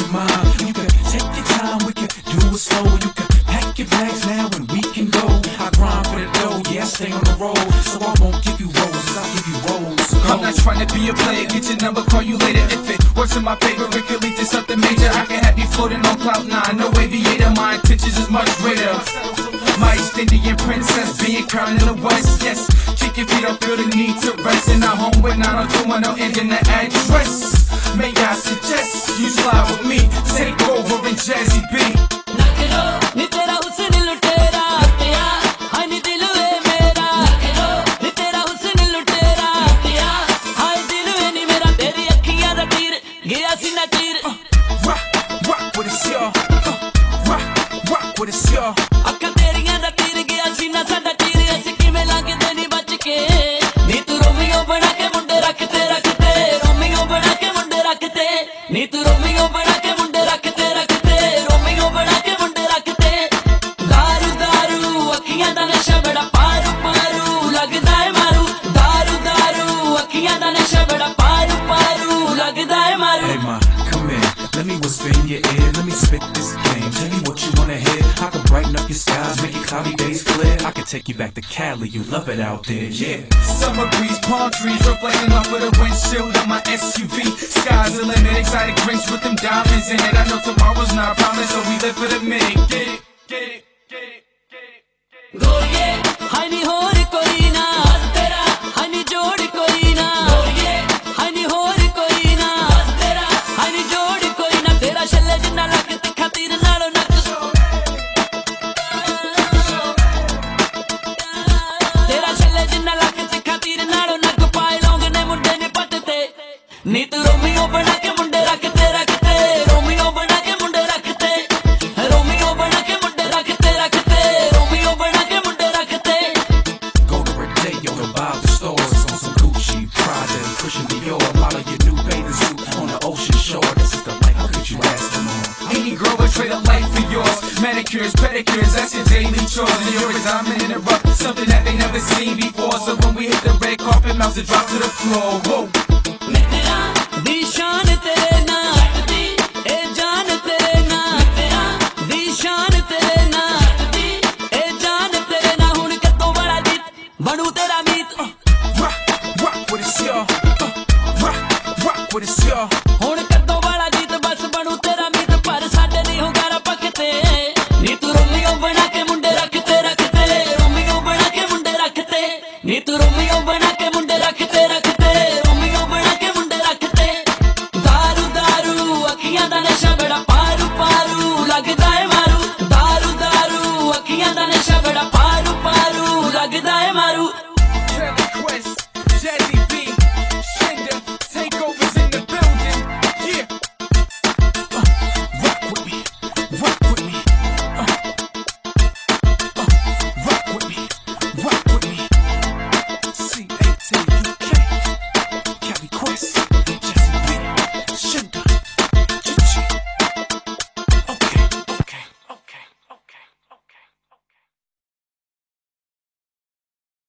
mind. You can take your time, we can do it slow. You can pack your bags now and we can go. I grind for the dough, yeah, I stay on the road. So I won't give you roses, I'll give you rolls. I'm not trying to be a player, get your number, call you later. If it works in my favor, it could lead to something major. I can have you floating on cloud nine, no aviator. My intentions is much greater. My Indian princess being crowned in the west, yes. Kick your feet up, feel the need to rest. And I'm home with 90210 and in the address. May I suggest you slide with me, take over in Jazzy B. Rock with it's your, rock with it's your. नी तू Romeo बना के मुंडे रखते रखते Romeo बना के मुंडे रखते दारू दारू अखियां दा नशा बड़ा पारू पारू लगदा है मारू दारू दारू अखियां दा नशा बड़ा पारू पारू लगदा है मारू Hey ma, come here, let me whisper in your ear, let me spit this game. Tell me what you wanna hear. I can brighten up your skies, make your cloudy days clear. I can take you back to Cali, you love it out there, yeah. Summer breeze, palm trees reflecting off of the windshield of my SUV. Sky's the limit, exotic drinks with them diamonds in it. I know tomorrow's not promised, so we live for the minute. Get it, get it, get it, get it, get it. गोरिये हाय नी होर कोई ना बस तेरा हाय नी जोड़ कोई ना गोरिये हाय नी होर कोई ना बस तेरा हाय नी जोड़ कोई ना तेरा शल्ले जिन्ना लग तिखा तीर नालों नक तेरा शल्ले जिन्ना लग तिखा तीर नालों नक पाए लौंग ने मुंडे ने पटते नी तू रोमियो बना के मुंडे रखते रखते रोमियो बना के मुंडे रखते रोमियो बना के मुंडे रखते रखते रोमियो बना के मुंडे रखते Go to Rodeo and buy the stores on some Gucci, Prada, and Christian Dior. Model your new bathing suit on the ocean shore. This is the life, how could you ask for more? Any girl would trade a life for yours. Manicures, pedicures, that's your daily chores. And you're a diamond in the rough, something that they never seen before. So when we hit the red carpet, mouths to drop to the floor. Whoa. मित्रा दी शान तेरे ना हटदी ए जान तेरे ना मित्रा दी शान तेरे ना हटदी ए जान तेरे ना हुन कतों बड़ा जीत बनू तेरा मीत Rock with it's your, rock with it's your. हुन कतों बड़ा जीत बस बनू तेरा मीत पर साडे नहीं होगा रा पकते नी तू रोमियो बना के मुंडे रखते रखते रोमियो बना के मुंडे रखते नी तू रोमियो बना के मुंडे रखते रखते रोमियो बना के मुंडे रखते दारू दारू अखियां दा नशा बड़ा पारू पारू लगदा है मारू दारू दारू अखियां दा नशा बड़ा पारू पारू लगदा है मारू